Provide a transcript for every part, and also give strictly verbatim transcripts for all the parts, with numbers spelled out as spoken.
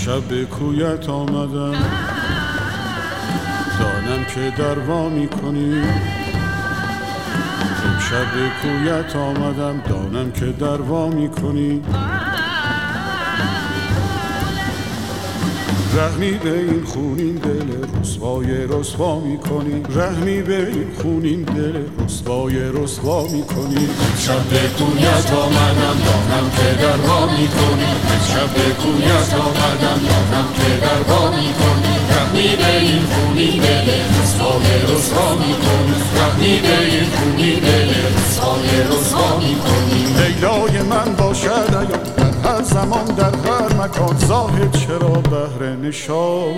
امشب به کویت آمدم، دانم که دروا میکنی. امشب به کویت آمدم، دانم که دروا میکنی. رحمی به این خونین دل رسوای رسوا میکنی. رحمی به این خونین دل رسوای رسوا میکنی. امشب به کویت آمدم، دانم که دروا میکنی. امشب به کویت آمدم، دانم که دروا میکنی. رحمی به این خونین دل رسوای رسوا میکنی. رحمی به این خونین دل رسوای رسوا میکنی. لیلای من باشد ایام در هر زمان در هر مکان، زاهد چرا بهر نشان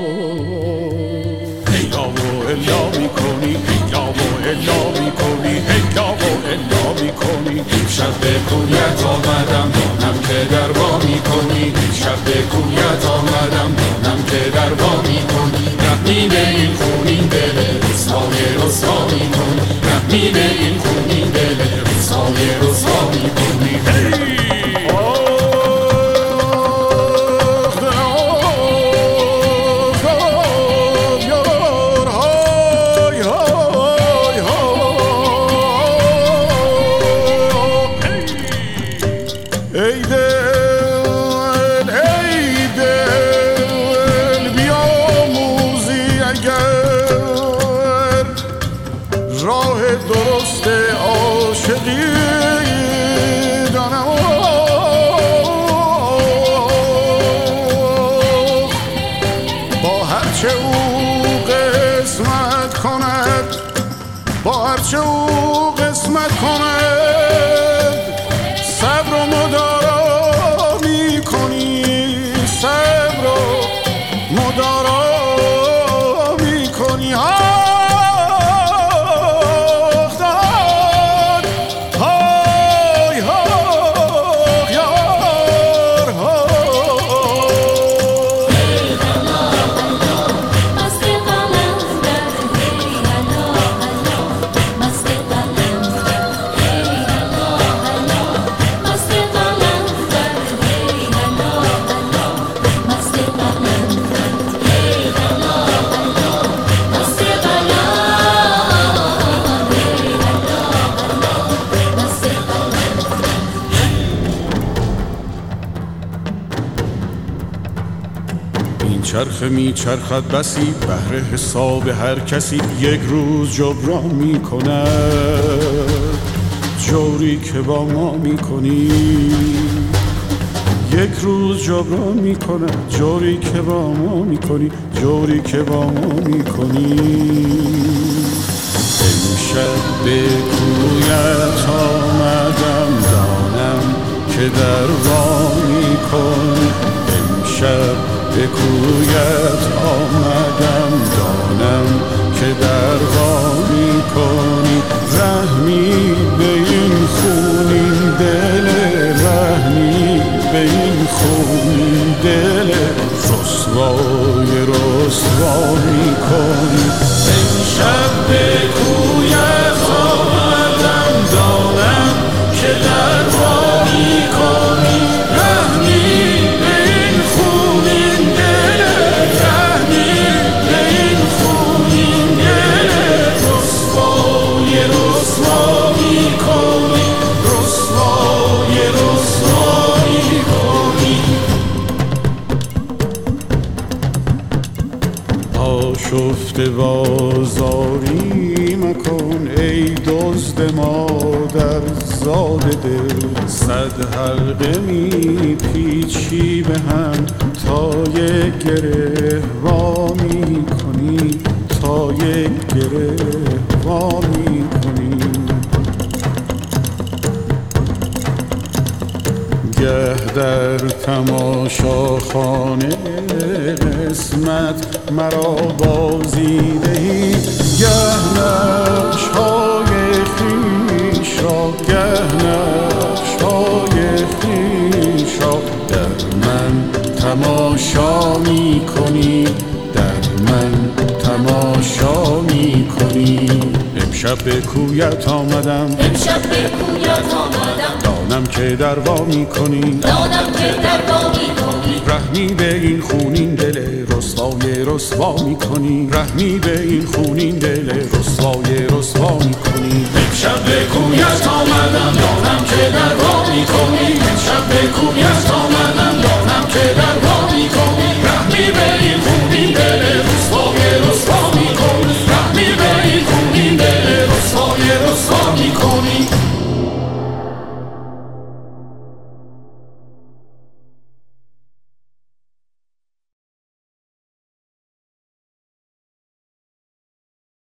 هیلا و الا میکنی. هیلا و الا میکنی. هیلا و الا میکنی. امشب به کویت آمدم، دانم که دروا میکنی. امشب به کویت آمدم، دانم که دروا میکنی. رحمی به این خونین دل رسوای رسوا میکنی. رحمی به این خونین دل رسوای رسوا میکنی. ای دل ای دل بیاموزی اگر راه درست عاشقی، دانم با هرچه او قسمت کند، با هرچه او قسمت کند صبر و مدارا میکنی. صبر و مدارا میکنی. این چرخه می چرخد بسی بهر حساب هر کسی، یک روز جبران می کند جوری که با ما می کنی. یک روز جبران می کند جوری که با ما می کنی. جوری که با ما می کنی. امشب به کویت آمدم، دانم که دروا می کنی. امشب به کویت آمدم، دانم که دروا میکنی. رحمی به این خونین دل، رحمی به این خونین دل رسوای رسوا میکنی. امشب به کویت آمدم، دانم که دروا میکنی. رحمی به این خونین دل، رحمی به این خونین دل رسوای رسوا میکنی. رسوای رسوا میکنی. آشفته بازاری مکن ای دزد مادر زاده دل. صد حلقه می پیچی به هم تا یک گره وا می کنی. تا یک گره وا می کنی. گه در تماشاخانه قسمت مرا بازی دهی. گه نقش‌های خویش را، گه نقش‌های خویش را در من تماشا می کنی. در من تماشا می کنی. امشب امشب به کویت آمدم امشب به کویت آمدم دانم که دروا میکنی دانم که دروا میکنی رحمی به این خونین دل رسوای رسوا میکنی رحمی به این خونین دل رسوای رسوا میکنی امشب به کویت آمدم دانم که دروا میکنی امشب به کویت آمدم